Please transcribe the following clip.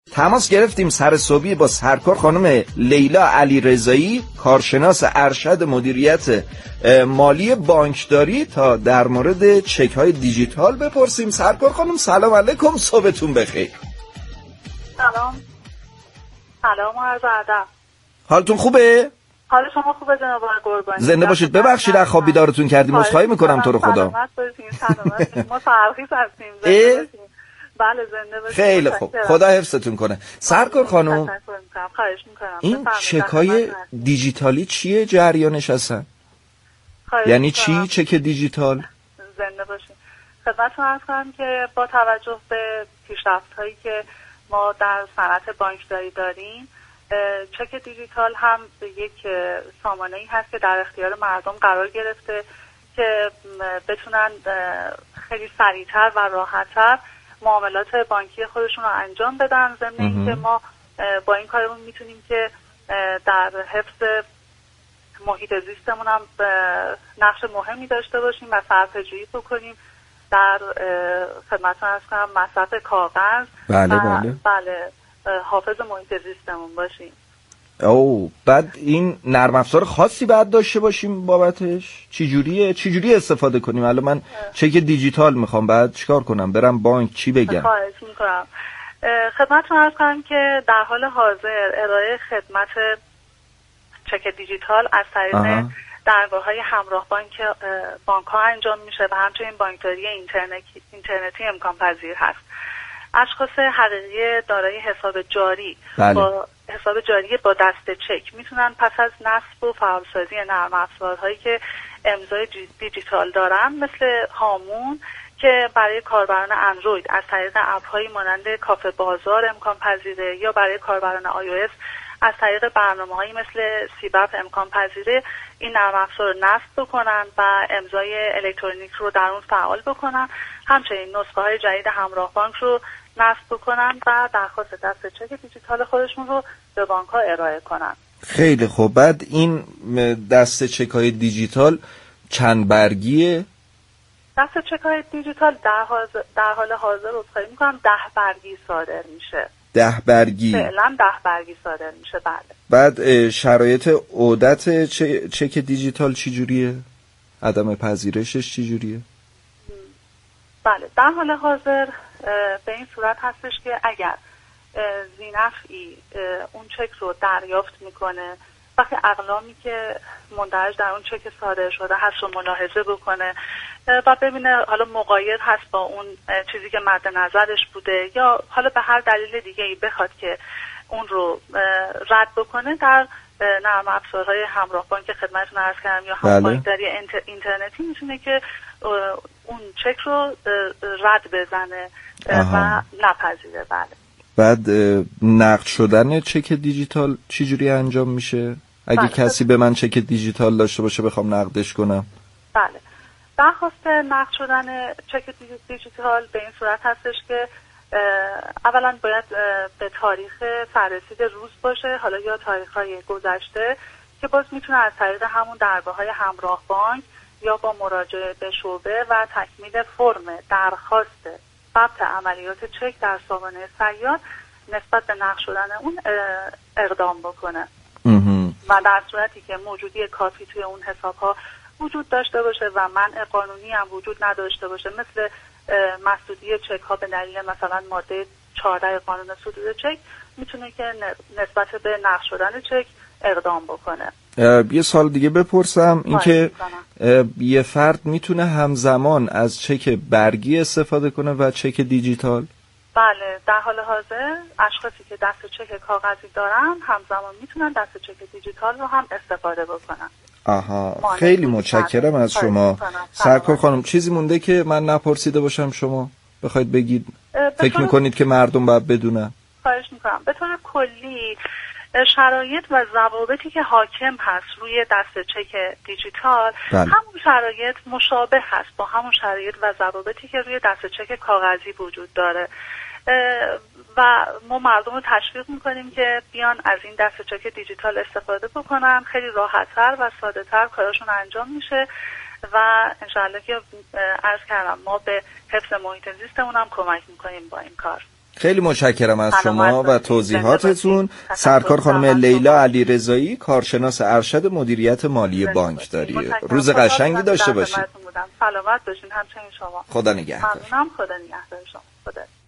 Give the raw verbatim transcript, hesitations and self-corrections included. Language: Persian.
تماس گرفتیم سر صبحی با سرکار خانم لیلا علیرضایی، کارشناس ارشد مدیریت مالی بانکداری، تا در مورد چک های دیجیتال بپرسیم. سرکار خانم سلام علیکم، صبحتون بخیر. سلام. سلام و عرض ادب. حالتون خوبه؟ حال شما خوبه جناب آقای قربانی؟ زنده باشید. ببخشید از خواب بیدارتون کردیم، عذرخواهی میکنم تو رو خدا. سلامت باشین. سلامت. ما ترخیص هستیم. زنده باشین. بله زنده باشید. خیلی خوب، خدا حفظتون کنه. سرکار خانم خواهش میکنم. این چک‌های دیجیتالی چیه جریانش اصلا؟ یعنی چی چک دیجیتال؟ زنده باشین. خدمتتون عرض کنم که با توجه به پیشرفت‌هایی که ما در صنعت بانکداری داریم، چک دیجیتال هم یک سامانه‌ای هست که در اختیار مردم قرار گرفته که بتونن خیلی سریعتر و راحت‌تر معاملات بانکی خودشون رو انجام بدن. ضمن اینکه ما با این کارمون میتونیم که در حفظ محیط زیستمون هم نقش مهمی داشته باشیم و صرفه‌جویی بکنیم در خدمتتون عرض کنم مصرف کاغذ. بله بله بله حافظ محیط زیستمون باشیم. او بعد این نرم افزار خاصی باید داشته باشیم بابتش؟ چی جوریه چی جوری استفاده کنیم؟ الان من چک دیجیتال میخوام، بعد چیکار کنم؟ برم بانک چی بگم؟ خواهش میکنم. خدمتتون عرض کنم که در حال حاضر ارائه خدمت چک دیجیتال از طریق درگاه‌های همراه بانک بانک ها انجام میشه و همچنین بانکداری اینترنتی اینترنتی امکان پذیر هست. اشخاص حقیقی دارای حساب جاری بله. با حساب جاری با دست چک میتونن پس از نصب و فعالسازی نرم افزارهایی که امضای دیجیتال دارن، مثل هامون که برای کاربران اندروید از طریق اپ‌هایی مانند کافه بازار امکان پذیره، یا برای کاربران آی او اس از طریق برنامه‌هایی مثل سیبپ امکان پذیره این نرم افزار رو نصب بکنن و امضای الکترونیک رو در اون فعال بکنن. همچنین نسخه های جدید همراه بانک رو نصب بکنن و درخواست دست چک دیجیتال خودشون رو به بانک ها ارائه کنن. خیلی خوب. بعد این دست چک های دیجیتال چند برگیه؟ دست چک های دیجیتال در, در حال حاضر عذرخواهی میکنم ده برگی صادر میشه. ده برگی؟ فعلا ده برگی صادر میشه. بله. بعد شرایط عودت چک دیجیتال چی جوریه؟ عدم پذیرشش چی جوریه؟ بله در حال حاضر به این صورت هستش که اگر ذینفعی اون چک رو دریافت میکنه، وقتی اقلامی که مندرج در اون چک صادر شده هست رو ملاحظه بکنه و ببینه حالا مغایر هست با اون چیزی که مد نظرش بوده، یا حالا به هر دلیل دیگه ای بخواد که اون رو رد بکنه، در نرم افزارهای همراه بانک خدمتتون عرض کردم یا هم بانکداری اینترنتی میتونه که اون چک رو رد بزنه و نپذیره. بله. بعد نقد شدن چک دیجیتال چی جوری انجام میشه؟ اگه بله. کسی به من چک دیجیتال داشته باشه بخوام نقدش کنم. بله. درخواست نقد شدن چک دیجیتال به این صورت هستش که اولا باید به تاریخ فررسید روز باشه، حالا یا تاریخ‌های گذشته، که باز میتونه از طریق همون درگاه‌های همراه بانک یا با مراجعه به شعبه و تکمیل فرم درخواست ثبت عملیات چک در سامانه صیاد نسبت به نقد شدن اون اقدام بکنه. و در صورتی که موجودی کافی توی اون حساب‌ها وجود داشته باشه و منع قانونی هم وجود نداشته باشه، مثل مسدودی چک ها به دلیل مثلا ماده چهارده قانون صدور چک، میتونه که نسبت به نقد شدن چک اقدام بکنه. یه سال دیگه بپرسم، اینکه یه فرد میتونه همزمان از چک برگی استفاده کنه و چک دیجیتال؟ بله در حال حاضر اشخاصی که دست چک کاغذی دارن همزمان میتونن دست چک دیجیتال رو هم استفاده بکنن. آها، خیلی متشکرم از شما سرکار خانم. چیزی مونده که من نپرسیده باشم شما بخواید بگید فکر میکنید که مردم باید بدونن؟ خواهش میکنم. به طور کلی شرایط و ضوابطی که حاکم هست روی دست چک دیجیتال بله. همون شرایط مشابه هست با همون شرایط و ضوابطی که روی دست چک کاغذی وجود داره و ما مردم رو تشویق میکنیم که بیان از این دست چک دیجیتال استفاده بکنن. خیلی راحت‌تر و ساده‌تر کارشون انجام میشه و انشاءالله که عرض کردم ما به حفظ محیط زیستمون هم کمک میکنیم با این کار. خیلی متشکرم از شما و توضیحاتتون. سرکار خانم لیلا علیرضایی، کارشناس ارشد مدیریت مالی بانکداری. روز قشنگی داشته باشید. سلامت باشین. همچنین شما. خدا نگهدار. ممنونم. خدا نگهدار شما. خدا